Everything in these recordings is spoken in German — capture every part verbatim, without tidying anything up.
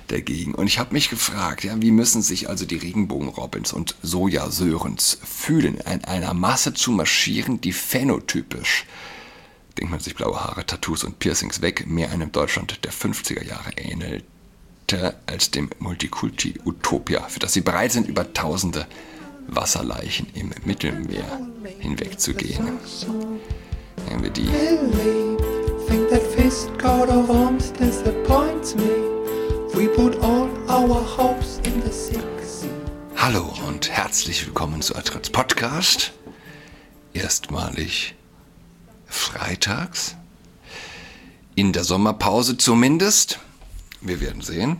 dagegen. Und ich habe mich gefragt, ja, wie müssen sich also die Regenbogenrobins und Sojasörens fühlen, in einer Masse zu marschieren, die phänotypisch, denkt man sich blaue Haare, Tattoos und Piercings weg, mehr einem Deutschland der fünfziger Jahre ähnelte als dem Multikulti-Utopia, für das sie bereit sind, über tausende Wasserleichen im Mittelmeer hinwegzugehen. Nehmen wir die. Hallo und herzlich willkommen zu Adrats Podcast. Erstmalig freitags. In der Sommerpause zumindest. Wir werden sehen.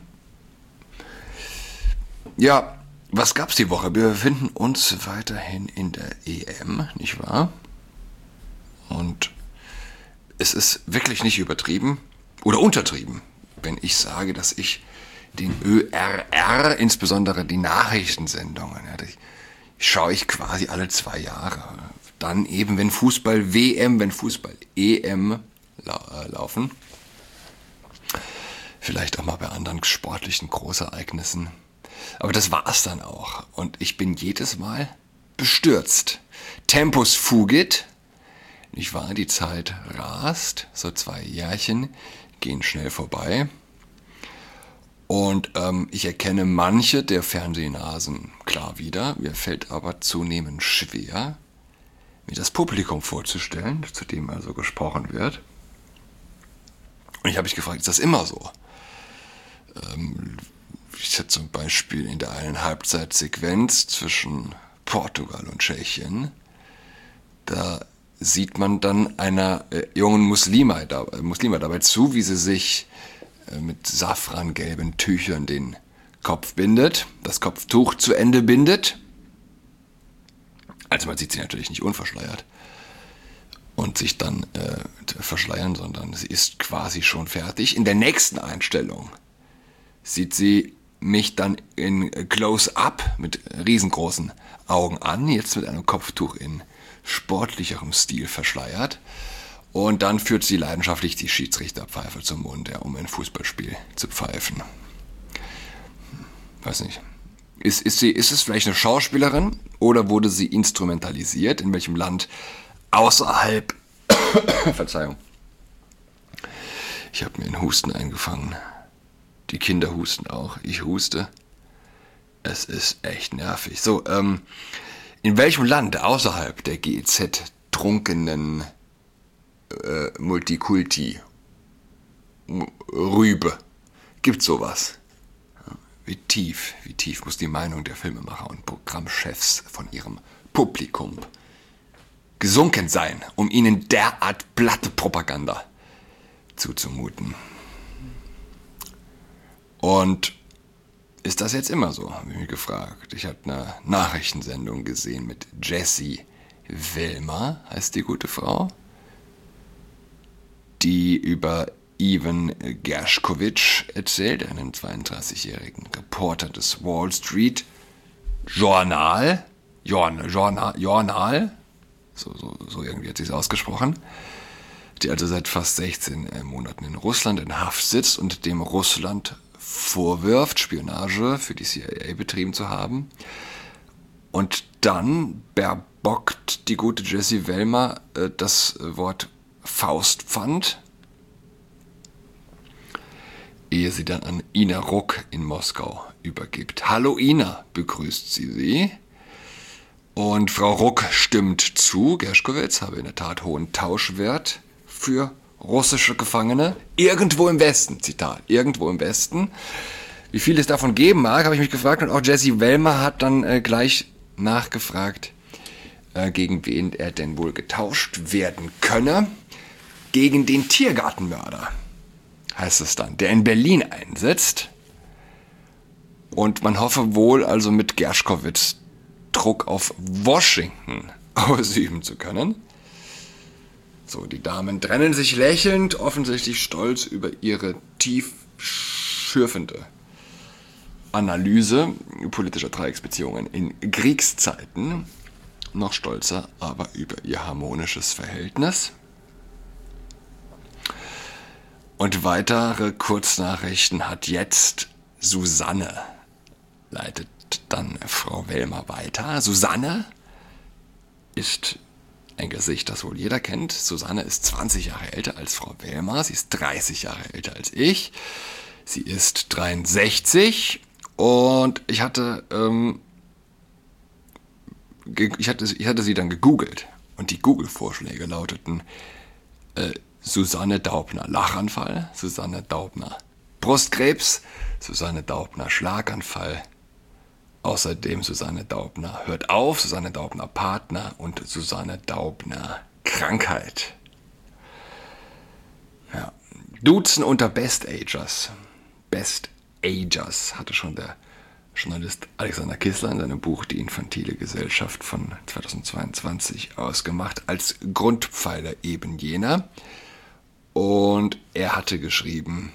Ja, was gab's die Woche? Wir befinden uns weiterhin in der E M, nicht wahr? Und es ist wirklich nicht übertrieben oder untertrieben, wenn ich sage, dass ich den Ö R R, insbesondere die Nachrichtensendungen, ja, die schaue ich quasi alle zwei Jahre. Dann eben, wenn Fußball W M, wenn Fußball E M lau- äh, laufen. Vielleicht auch mal bei anderen sportlichen Großereignissen. Aber das war's dann auch. Und ich bin jedes Mal bestürzt. Tempus fugit. Nicht wahr? Die Zeit rast. So zwei Jährchen gehen schnell vorbei. Und ähm, ich erkenne manche der Fernsehnasen klar wieder. Mir fällt aber zunehmend schwer, mir das Publikum vorzustellen, zu dem also gesprochen wird. Und ich habe mich gefragt, ist das immer so? Ähm, ich hatte zum Beispiel in der einen Halbzeitsequenz zwischen Portugal und Tschechien, da sieht man dann einer äh, jungen Muslima, da, äh, Muslima dabei zu, wie sie sich äh, mit safrangelben Tüchern den Kopf bindet, das Kopftuch zu Ende bindet. Also man sieht sie natürlich nicht unverschleiert und sich dann äh, verschleiern, sondern sie ist quasi schon fertig. In der nächsten Einstellung sieht sie mich dann in Close-Up mit riesengroßen Augen an, jetzt mit einem Kopftuch in sportlicherem Stil verschleiert. Und dann führt sie leidenschaftlich die Schiedsrichterpfeife zum Mund, ja, um ein Fußballspiel zu pfeifen. Weiß nicht. Ist, ist, sie, ist es vielleicht eine Schauspielerin oder wurde sie instrumentalisiert? In welchem Land außerhalb... Verzeihung. Ich habe mir einen Husten eingefangen. Die Kinder husten auch. Ich huste. Es ist echt nervig. So, ähm... in welchem Land außerhalb der G E Z-trunkenen äh, Multikulti Rübe gibt sowas? Wie tief, wie tief muss die Meinung der Filmemacher und Programmchefs von ihrem Publikum gesunken sein, um ihnen derart platte Propaganda zuzumuten? Und ist das jetzt immer so, habe ich mich gefragt. Ich habe eine Nachrichtensendung gesehen mit Jessie Wellmer, heißt die gute Frau, die über Ivan Gershkovich erzählt, einen zweiunddreißigjährigen Reporter des Wall Street Journal, Journal, Journal, Journal so, so, so irgendwie hat sie es ausgesprochen, die also seit fast sechzehn Monaten in Russland in Haft sitzt und dem Russland vorwirft, Spionage für die C I A betrieben zu haben. Und dann berbockt die gute Jessie Wellmer äh, das Wort Faustpfand, ehe sie dann an Ina Ruck in Moskau übergibt. Hallo Ina, begrüßt sie sie. Und Frau Ruck stimmt zu, Gershkovich habe in der Tat hohen Tauschwert für russische Gefangene, irgendwo im Westen, Zitat, irgendwo im Westen. Wie viel es davon geben mag, habe ich mich gefragt. Und auch Jessie Wellmer hat dann äh, gleich nachgefragt, äh, gegen wen er denn wohl getauscht werden könne. Gegen den Tiergartenmörder, heißt es dann, der in Berlin einsetzt. Und man hoffe wohl, also mit Gershkovich Druck auf Washington ausüben zu können. So, die Damen trennen sich lächelnd, offensichtlich stolz über ihre tief schürfende Analyse politischer Dreiecksbeziehungen in Kriegszeiten. Noch stolzer aber über ihr harmonisches Verhältnis. Und weitere Kurznachrichten hat jetzt Susanne, leitet dann Frau Wellmer weiter. Susanne ist ein Gesicht, das wohl jeder kennt. Susanne ist zwanzig Jahre älter als Frau Wellmer. Sie ist dreißig Jahre älter als ich. Sie ist dreiundsechzig und ich hatte, ähm, ich hatte, ich hatte sie dann gegoogelt und die Google-Vorschläge lauteten äh, Susanne Daubner Lachanfall, Susanne Daubner Brustkrebs, Susanne Daubner Schlaganfall, außerdem Susanne Daubner hört auf, Susanne Daubner Partner und Susanne Daubner Krankheit. Ja. Duzen unter Best-Agers. Best-Agers hatte schon der Journalist Alexander Kissler in seinem Buch Die infantile Gesellschaft von zweitausendzweiundzwanzig ausgemacht, als Grundpfeiler eben jener. Und er hatte geschrieben,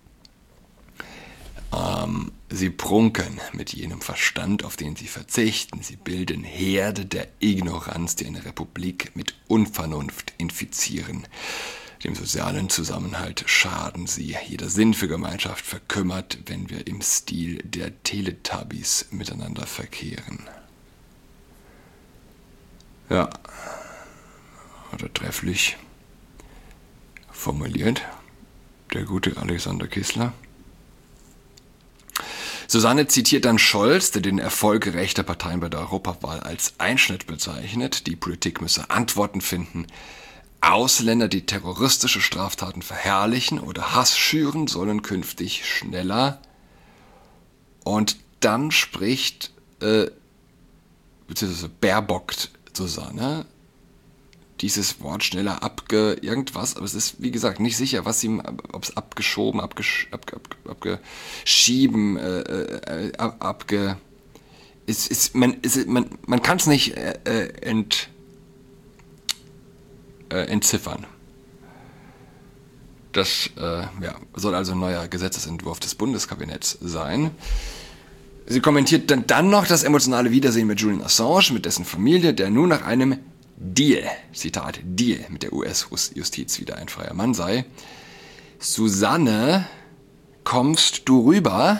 ähm, sie prunken mit jenem Verstand, auf den sie verzichten. Sie bilden Herde der Ignoranz, die eine Republik mit Unvernunft infizieren. Dem sozialen Zusammenhalt schaden sie. Jeder Sinn für Gemeinschaft verkümmert, wenn wir im Stil der Teletubbies miteinander verkehren. Ja, hat er trefflich formuliert, der gute Alexander Kissler. Susanne zitiert dann Scholz, der den Erfolg rechter Parteien bei der Europawahl als Einschnitt bezeichnet. Die Politik müsse Antworten finden. Ausländer, die terroristische Straftaten verherrlichen oder Hass schüren, sollen künftig schneller. Und dann spricht, äh, beziehungsweise baerbockt Susanne, dieses Wort schneller abge irgendwas, aber es ist, wie gesagt, nicht sicher, was sie, ob es abgeschoben, abgesch, abge, abge, abgeschieben, äh, äh, ab, abge, ist, ist, man, ist, man, man kann es nicht äh, ent, äh, entziffern. Das äh, ja, soll also ein neuer Gesetzesentwurf des Bundeskabinetts sein. Sie kommentiert dann, dann noch das emotionale Wiedersehen mit Julian Assange, mit dessen Familie, der nun nach einem Deal, Zitat, Deal mit der U S-Justiz wieder ein freier Mann sei. Susanne, kommst du rüber?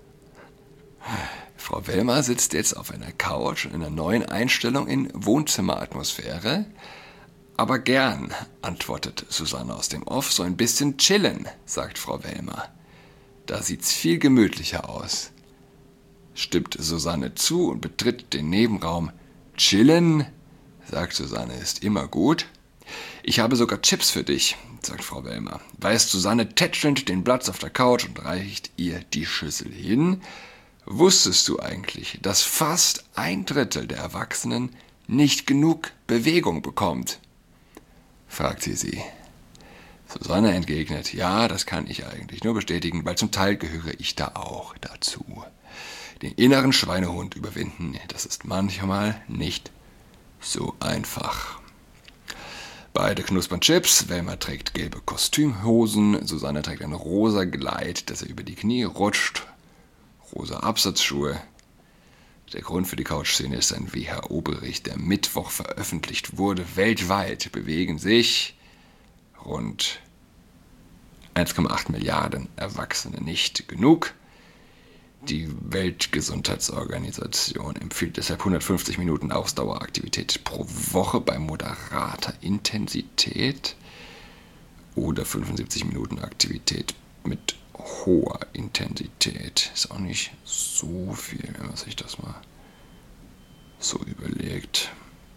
Frau Wellmer sitzt jetzt auf einer Couch in einer neuen Einstellung in Wohnzimmeratmosphäre. Aber gern, antwortet Susanne aus dem Off, so ein bisschen chillen, sagt Frau Wellmer. Da sieht's viel gemütlicher aus. Stimmt Susanne zu und betritt den Nebenraum. Chillen, sagt Susanne, ist immer gut. Ich habe sogar Chips für dich, sagt Frau Wellmer. Weist Susanne tätschelnd den Platz auf der Couch und reicht ihr die Schüssel hin. Wusstest du eigentlich, dass fast ein Drittel der Erwachsenen nicht genug Bewegung bekommt? Fragt sie sie. Susanne entgegnet, ja, das kann ich eigentlich nur bestätigen, weil zum Teil gehöre ich da auch dazu. Den inneren Schweinehund überwinden, das ist manchmal nicht so einfach. Beide knuspern Chips, Wellmer trägt gelbe Kostümhosen, Susanne trägt ein rosa Kleid, das ihr über die Knie rutscht, rosa Absatzschuhe. Der Grund für die Couch-Szene ist ein W H O-Bericht, der Mittwoch veröffentlicht wurde. Weltweit bewegen sich rund eins Komma acht Milliarden Erwachsene nicht genug. Die Weltgesundheitsorganisation empfiehlt deshalb hundertfünfzig Minuten Ausdaueraktivität pro Woche bei moderater Intensität oder fünfundsiebzig Minuten Aktivität mit hoher Intensität. Ist auch nicht so viel, wenn man sich das mal so überlegt.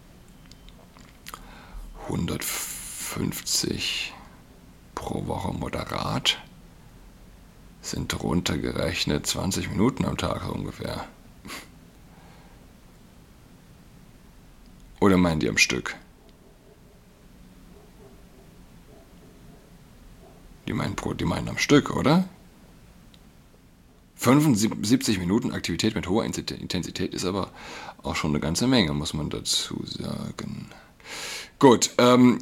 hundertfünfzig pro Woche moderat sind runtergerechnet zwanzig Minuten am Tag ungefähr. Oder meinen die am Stück? Die meinen, pro, die meinen am Stück, oder? fünfundsiebzig Minuten Aktivität mit hoher Intensität ist aber auch schon eine ganze Menge, muss man dazu sagen. Gut, ähm,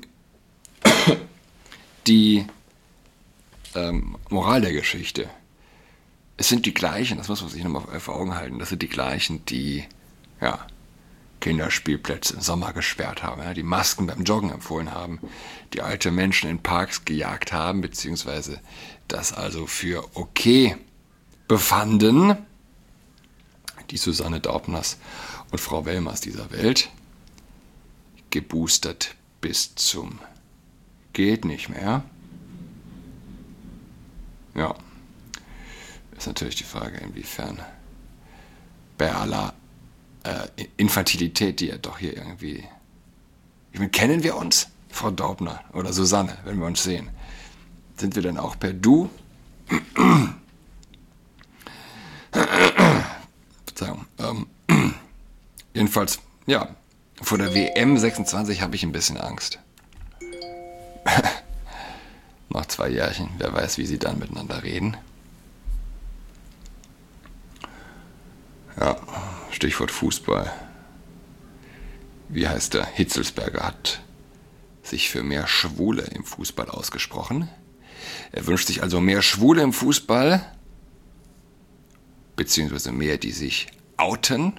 die ähm, Moral der Geschichte. Es sind die gleichen, das muss man sich nochmal vor Augen halten, das sind die gleichen, die ja, Kinderspielplätze im Sommer gesperrt haben, ja, die Masken beim Joggen empfohlen haben, die alte Menschen in Parks gejagt haben, beziehungsweise das also für okay befanden, die Susanne Daubners und Frau Welmers dieser Welt, geboostert bis zum geht nicht mehr. Ja, ist natürlich die Frage, inwiefern bei aller äh, Infantilität, die ja doch hier irgendwie... Ich meine, kennen wir uns, Frau Daubner oder Susanne, wenn wir uns sehen? Sind wir dann auch per Du? Verzeihung. Ähm, jedenfalls, ja, vor der W M sechsundzwanzig habe ich ein bisschen Angst. Noch zwei Jährchen, wer weiß, wie sie dann miteinander reden. Ja, Stichwort Fußball. Wie heißt der? Hitzelsberger hat sich für mehr Schwule im Fußball ausgesprochen. Er wünscht sich also mehr Schwule im Fußball, beziehungsweise mehr, die sich outen.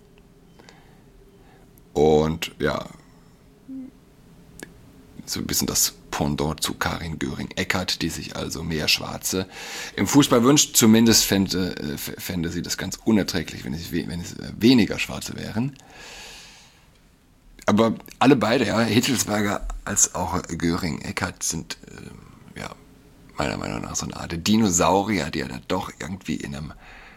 Und ja, so ein bisschen das Pendant zu Karin Göring-Eckardt, die sich also mehr Schwarze im Fußball wünscht. Zumindest fände, fände sie das ganz unerträglich, wenn es, wenn es weniger Schwarze wären. Aber alle beide, ja, Hitzelsberger als auch Göring-Eckardt, sind äh, ja, meiner Meinung nach so eine Art Dinosaurier, die ja dann doch irgendwie in einem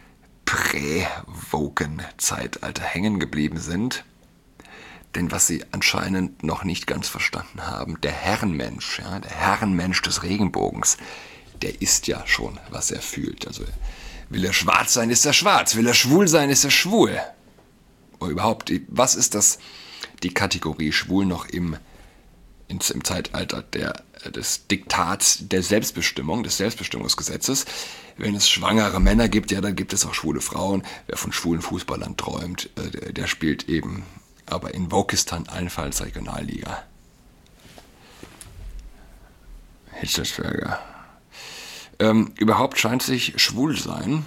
Prä-Woken-Zeitalter hängen geblieben sind. Denn was sie anscheinend noch nicht ganz verstanden haben, der Herrenmensch, ja, der Herrenmensch des Regenbogens, der ist ja schon, was er fühlt. Also will er schwarz sein, ist er schwarz. Will er schwul sein, ist er schwul. Oder überhaupt, was ist das, die Kategorie schwul noch im, im Zeitalter der, des Diktats der Selbstbestimmung, des Selbstbestimmungsgesetzes? Wenn es schwangere Männer gibt, ja, dann gibt es auch schwule Frauen. Wer von schwulen Fußballern träumt, der, der spielt eben... aber in Wokistan allenfalls Regionalliga. Hitzelsberger. Ähm, überhaupt scheint sich Schwulsein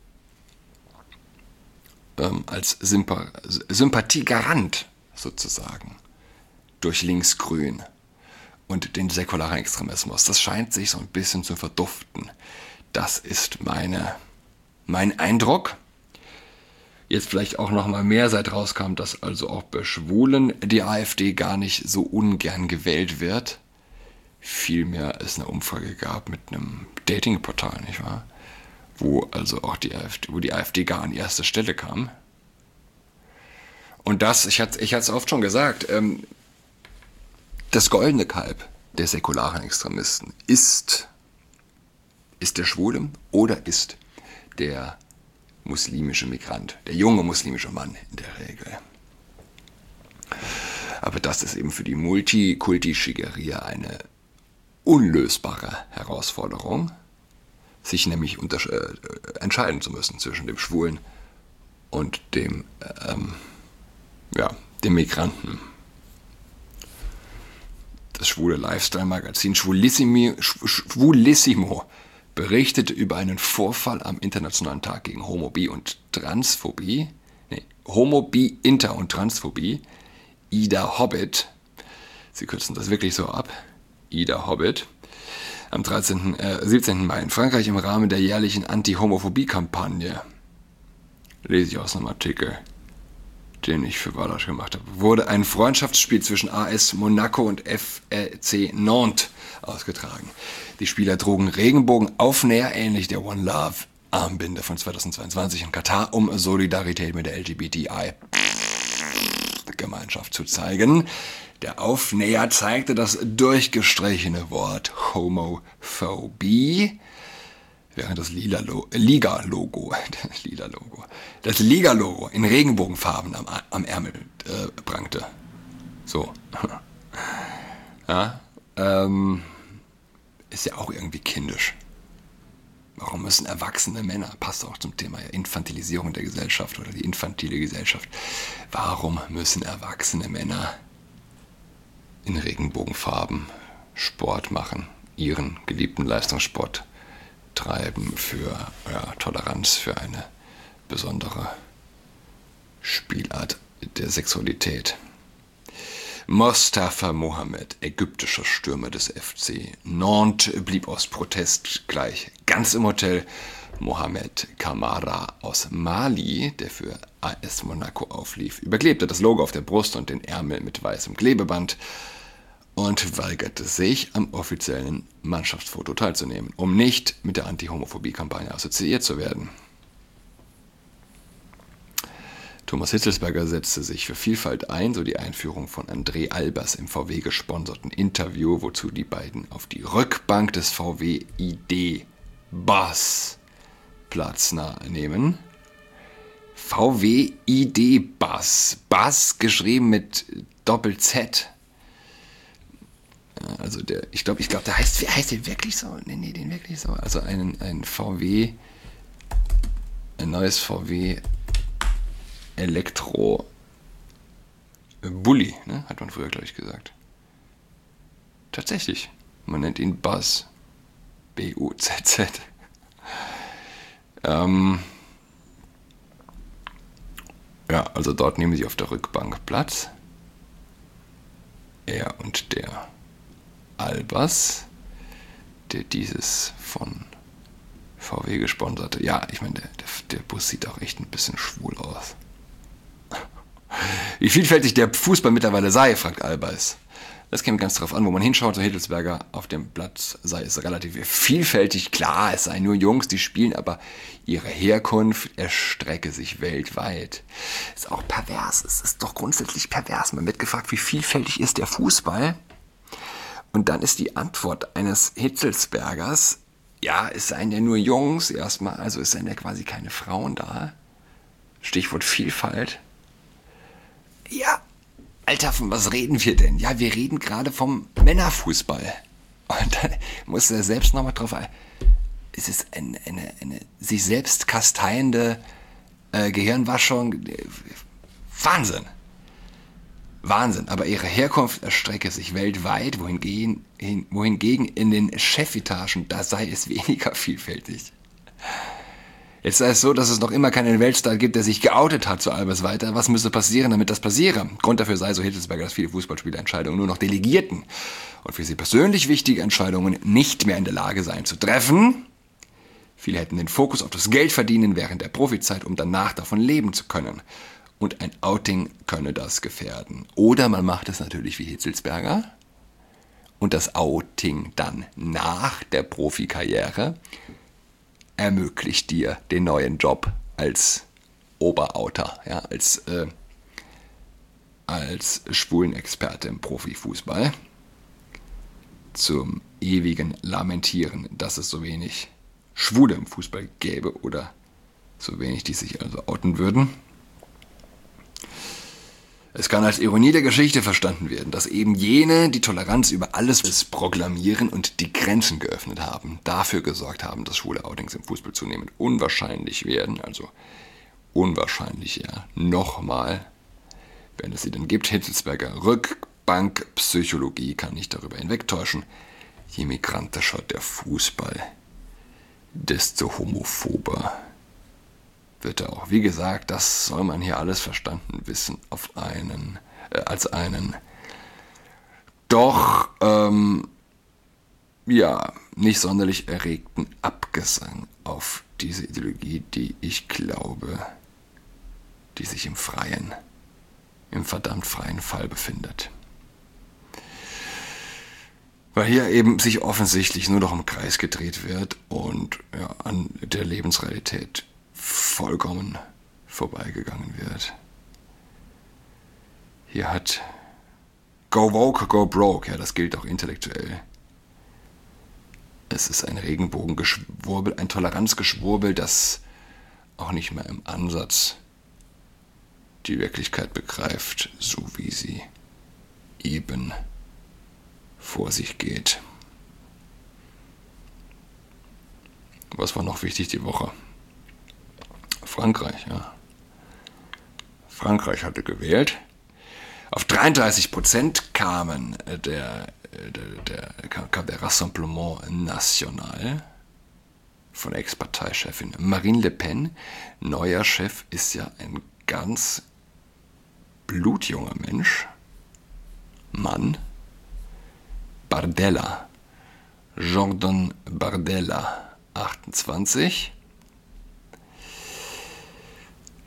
ähm, als Sympa- Sympathiegarant sozusagen durch Linksgrün und den säkularen Extremismus. Das scheint sich so ein bisschen zu verduften. Das ist meine, mein Eindruck. Jetzt vielleicht auch noch mal mehr seit rauskam, dass also auch bei Schwulen die AfD gar nicht so ungern gewählt wird. Vielmehr es eine Umfrage gab mit einem Datingportal, nicht wahr? Wo also auch die AfD, wo die AfD gar an erster Stelle kam. Und das, ich hatte ich hatte es oft schon gesagt, ähm, das goldene Kalb der säkularen Extremisten ist, ist der Schwule oder ist der muslimische Migrant, der junge muslimische Mann in der Regel. Aber das ist eben für die Multikulti-Schickeria eine unlösbare Herausforderung, sich nämlich untersch- äh, entscheiden zu müssen zwischen dem Schwulen und dem, ähm, ja, dem Migranten. Das schwule Lifestyle-Magazin Schwulissimi, Schwulissimo berichtete über einen Vorfall am Internationalen Tag gegen Homophobie und Transphobie. Nee, Homophobie, Inter- und Transphobie. Ida Hobbit. Sie kürzen das wirklich so ab. Ida Hobbit. Am dreizehnten, äh, siebzehnten Mai in Frankreich im Rahmen der jährlichen Anti-Homophobie-Kampagne. Lese ich aus einem Artikel, den ich für Wallach gemacht habe. Wurde ein Freundschaftsspiel zwischen A S Monaco und F C Nantes ausgetragen. Die Spieler trugen Regenbogenaufnäher, ähnlich der One Love Armbinde von zweitausendzweiundzwanzig in Katar, um Solidarität mit der L G B T I-Gemeinschaft zu zeigen. Der Aufnäher zeigte das durchgestrichene Wort Homophobie, während das Lila-Lo- Liga-Logo, das Lila-Logo, das Liga-Logo in Regenbogenfarben am, am Ärmel äh, prangte. So. Ja, ähm, ist ja auch irgendwie kindisch. Warum müssen erwachsene Männer, passt auch zum Thema Infantilisierung der Gesellschaft oder die infantile Gesellschaft, warum müssen erwachsene Männer in Regenbogenfarben Sport machen, ihren geliebten Leistungssport treiben für ja, Toleranz, für eine besondere Spielart der Sexualität? Mostafa Mohamed, ägyptischer Stürmer des F C Nantes, blieb aus Protest gleich ganz im Hotel Mohamed Kamara aus Mali, der für A S Monaco auflief, überklebte das Logo auf der Brust und den Ärmel mit weißem Klebeband und weigerte sich, am offiziellen Mannschaftsfoto teilzunehmen, um nicht mit der Anti-Homophobie-Kampagne assoziiert zu werden. Thomas Hitzelsberger setzte sich für Vielfalt ein, so die Einführung von André Albers im V W-gesponserten Interview, wozu die beiden auf die Rückbank des V W I D-Bus Platz nehmen. V W I D-Bus. Bus geschrieben mit Doppel-Z. Also der, ich glaube, ich glaube, der heißt, heißt der wirklich so? Nee, nee, den wirklich so. Also ein, ein V W, ein neues V W Elektro Bulli, ne? Hat man früher, glaube ich, gesagt. Tatsächlich. Man nennt ihn Buzz. B U Z Z. Ähm, ja, also dort nehmen sie auf der Rückbank Platz. Er und der Albers, der dieses von V W gesponserte. Ja, ich meine, der, der, der Bus sieht auch echt ein bisschen schwul aus. Wie vielfältig der Fußball mittlerweile sei, fragt Albers. Das käme ganz darauf an, wo man hinschaut. So Hitzelsberger auf dem Platz sei es relativ vielfältig. Klar, es seien nur Jungs, die spielen, aber ihre Herkunft erstrecke sich weltweit. Ist auch pervers. Es ist doch grundsätzlich pervers. Man wird gefragt, wie vielfältig ist der Fußball? Und dann ist die Antwort eines Hitzelsbergers, ja, es seien ja nur Jungs erstmal, also es seien ja quasi keine Frauen da. Stichwort Vielfalt. Ja, Alter, von was reden wir denn? Ja, wir reden gerade vom Männerfußball. Und dann muss er selbst nochmal drauf ein. Es ist eine, eine, eine sich selbst kasteiende äh, Gehirnwaschung. Wahnsinn. Wahnsinn. Aber ihre Herkunft erstrecke sich weltweit, wohingegen, hin, wohingegen in den Chefetagen, da sei es weniger vielfältig. Jetzt sei es so, dass es noch immer keinen Weltstar gibt, der sich geoutet hat, zu Albers weiter. Was müsste passieren, damit das passiere? Grund dafür sei, so Hitzelsberger, dass viele Fußballspielerentscheidungen nur noch delegierten und für sie persönlich wichtige Entscheidungen nicht mehr in der Lage seien zu treffen. Viele hätten den Fokus auf das Geld verdienen während der Profizeit, um danach davon leben zu können. Und ein Outing könne das gefährden. Oder man macht es natürlich wie Hitzelsberger und das Outing dann nach der Profikarriere ermöglicht dir den neuen Job als Oberouter, ja, als, äh, als Schwulenexperte im Profifußball. Zum ewigen Lamentieren, dass es so wenig Schwule im Fußball gäbe oder so wenig, die sich also outen würden. Es kann als Ironie der Geschichte verstanden werden, dass eben jene die Toleranz über alles proklamieren und die Grenzen geöffnet haben, dafür gesorgt haben, dass schwule Outings im Fußball zunehmend unwahrscheinlich werden, also unwahrscheinlicher nochmal, wenn es sie denn gibt. Hitzelsberger Rückbankpsychologie kann nicht darüber hinwegtäuschen. Je migrantischer der Fußball, desto homophober wird er auch. Wie gesagt, das soll man hier alles verstanden wissen auf einen, äh, als einen doch, ähm, ja, nicht sonderlich erregten Abgesang auf diese Ideologie, die ich glaube, die sich im freien, im verdammt freien Fall befindet. Weil hier eben sich offensichtlich nur noch im Kreis gedreht wird und ja, an der Lebensrealität vollkommen vorbeigegangen wird. Hier hat Go Woke, Go Broke, ja, das gilt auch intellektuell. Es ist ein Regenbogengeschwurbel, ein Toleranzgeschwurbel, das auch nicht mehr im Ansatz die Wirklichkeit begreift, so wie sie eben vor sich geht. Was war noch wichtig die Woche? Frankreich, ja. Frankreich hatte gewählt. Auf dreiunddreißig Prozent kamen der, der, der, kam der Rassemblement National von Ex-Parteichefin Marine Le Pen. Neuer Chef ist ja ein ganz blutjunger Mensch. Mann. Bardella. Jordan Bardella, achtundzwanzig.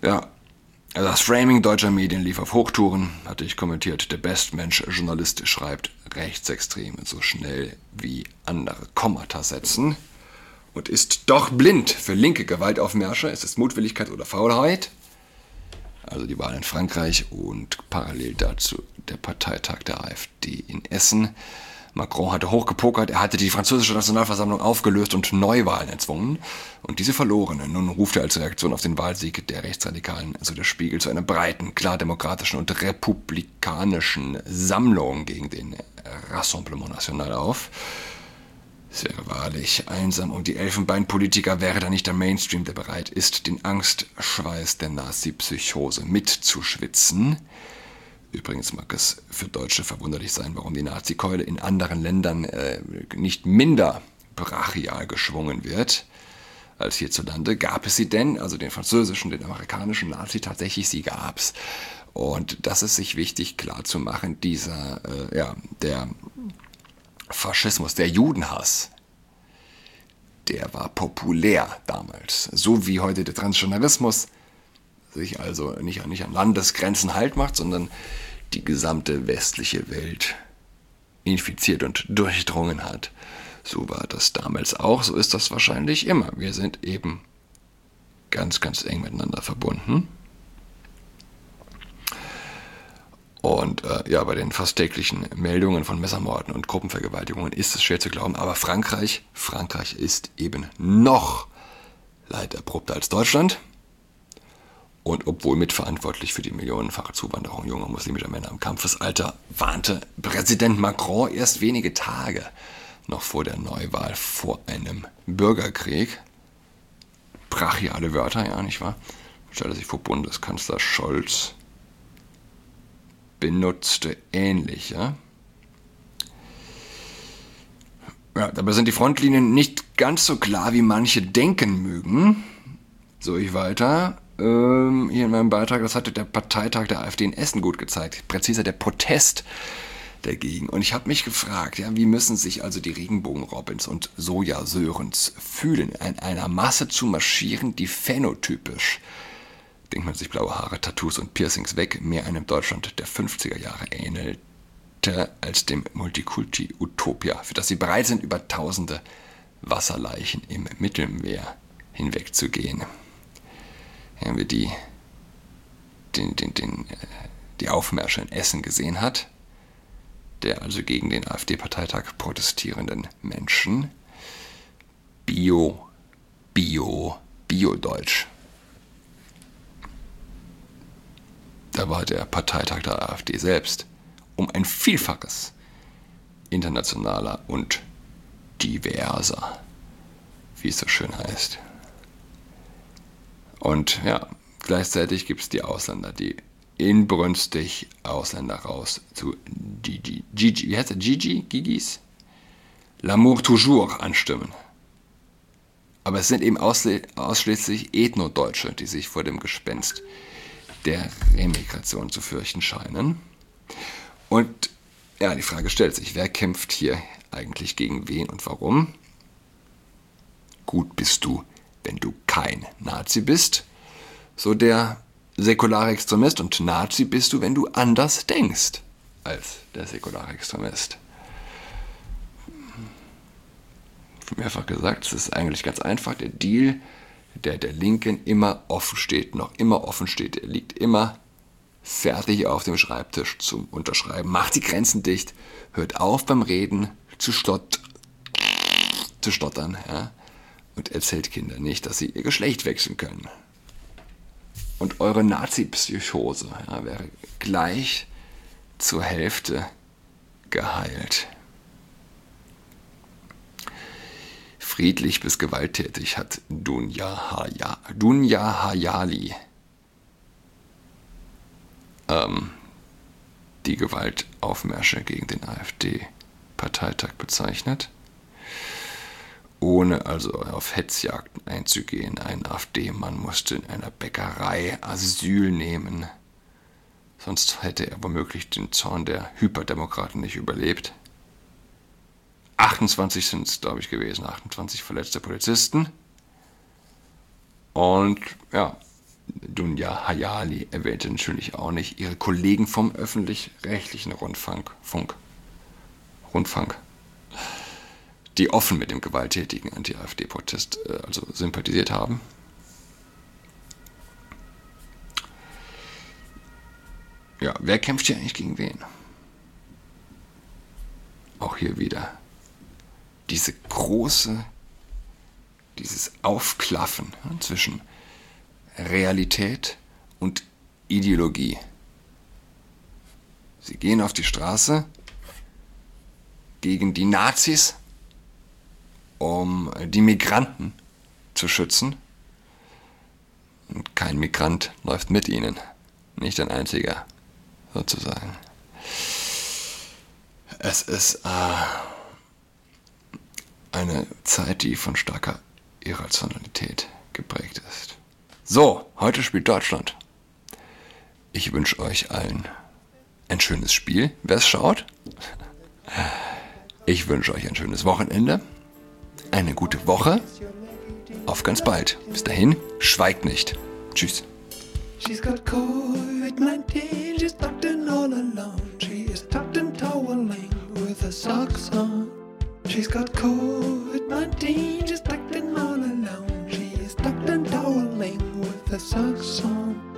Ja, also das Framing deutscher Medien lief auf Hochtouren, hatte ich kommentiert. Der Bestmensch-Journalist schreibt Rechtsextreme so schnell wie andere Kommata setzen und ist doch blind für linke Gewaltaufmärsche. Es ist Mutwilligkeit oder Faulheit. Also die Wahl in Frankreich und parallel dazu der Parteitag der AfD in Essen. Macron hatte hochgepokert, er hatte die französische Nationalversammlung aufgelöst und Neuwahlen erzwungen. Und diese verloren. Nun ruft er als Reaktion auf den Wahlsieg der Rechtsradikalen, also der Spiegel, zu einer breiten, klar demokratischen und republikanischen Sammlung gegen den Rassemblement National auf. Es wäre wahrlich einsam um die Elfenbeinpolitiker, wäre da nicht der Mainstream, der bereit ist, den Angstschweiß der Nazi-Psychose mitzuschwitzen. Übrigens mag es für Deutsche verwunderlich sein, warum die Nazi-Keule in anderen Ländern äh, nicht minder brachial geschwungen wird als hierzulande. Gab es sie denn? Also den französischen, den amerikanischen Nazi, tatsächlich, sie gab's. Und das ist sich wichtig klar zu machen, dieser, äh, ja, der Faschismus, der Judenhass, der war populär damals. So wie heute der Transgenderismus sich also nicht, nicht an Landesgrenzen halt macht, sondern die gesamte westliche Welt infiziert und durchdrungen hat. So war das damals auch, so ist das wahrscheinlich immer. Wir sind eben ganz, ganz eng miteinander verbunden. Und äh, ja, bei den fast täglichen Meldungen von Messermorden und Gruppenvergewaltigungen ist es schwer zu glauben, aber Frankreich, Frankreich ist eben noch leiderprobter als Deutschland. Und obwohl mitverantwortlich für die millionenfache Zuwanderung junger muslimischer Männer im Kampfesalter, warnte Präsident Macron erst wenige Tage noch vor der Neuwahl vor einem Bürgerkrieg. Brachiale Wörter, ja, nicht wahr? Stellte sich vor, Bundeskanzler Scholz benutzte ähnliche. Ja, dabei sind die Frontlinien nicht ganz so klar, wie manche denken mögen. So, ich weiter. Ähm, hier in meinem Beitrag, das hatte der Parteitag der AfD in Essen gut gezeigt. Präziser der Protest dagegen. Und ich habe mich gefragt, ja, wie müssen sich also die Regenbogen-Robins und Sojasörens fühlen, in einer Masse zu marschieren, die phänotypisch, denkt man sich blaue Haare, Tattoos und Piercings weg, mehr einem Deutschland der fünfziger Jahre ähnelte als dem Multikulti-Utopia, für das sie bereit sind, über tausende Wasserleichen im Mittelmeer hinwegzugehen. Ja, wer die, den, den, den, die Aufmärsche in Essen gesehen hat, der also gegen den AfD-Parteitag protestierenden Menschen, Bio, Bio, Bio-Deutsch. Da war der Parteitag der AfD selbst um ein Vielfaches internationaler und diverser, wie es so schön heißt. Und ja, gleichzeitig gibt es die Ausländer, die inbrünstig Ausländer raus zu Gigi, Gigi, wie heißt der, Gigi, Gigis? L'amour toujours anstimmen. Aber es sind eben ausschließlich Ethnodeutsche, die sich vor dem Gespenst der Remigration zu fürchten scheinen. Und ja, die Frage stellt sich, wer kämpft hier eigentlich gegen wen und warum? Gut bist du, wenn du kein Nazi bist, so der säkulare Extremist, und Nazi bist du, wenn du anders denkst als der säkulare Extremist. Mehrfach gesagt, es ist eigentlich ganz einfach, der Deal, der der Linken immer offen steht, noch immer offen steht, der liegt immer fertig auf dem Schreibtisch zum Unterschreiben. Macht die Grenzen dicht, hört auf beim Reden zu, stott, zu stottern, ja, und erzählt Kindern nicht, dass sie ihr Geschlecht wechseln können. Und eure Nazi-Psychose, ja, wäre gleich zur Hälfte geheilt. Friedlich bis gewalttätig hat Dunja, Haya, Dunja Hayali ähm, die Gewaltaufmärsche gegen den AfD-Parteitag bezeichnet. Ohne also auf Hetzjagden einzugehen. Ein AfD-Mann musste in einer Bäckerei Asyl nehmen. Sonst hätte er womöglich den Zorn der Hyperdemokraten nicht überlebt. achtundzwanzig sind es, glaube ich, gewesen. achtundzwanzig verletzte Polizisten. Und ja, Dunja Hayali erwähnte natürlich auch nicht ihre Kollegen vom öffentlich-rechtlichen Rundfunk, Funk, Rundfunk, die offen mit dem gewalttätigen Anti-AfD-Protest äh, also sympathisiert haben. Ja, wer kämpft hier eigentlich gegen wen? Auch hier wieder diese große, dieses Aufklaffen zwischen Realität und Ideologie. Sie gehen auf die Straße gegen die Nazis, um die Migranten zu schützen. Und kein Migrant läuft mit ihnen. Nicht ein einziger, sozusagen. Es ist äh, eine Zeit, die von starker Irrationalität geprägt ist. So, heute spielt Deutschland. Ich wünsche euch allen ein schönes Spiel, wer es schaut. Ich wünsche euch ein schönes Wochenende, eine gute Woche. Auf ganz bald. Bis dahin, schweigt nicht. Tschüss. She's got COVID nineteen, she's tucked in all alone. She is tucked and toweling with her socks on. She's got COVID nineteen, she's tucked in all alone. She is tucked and toweling with her socks on.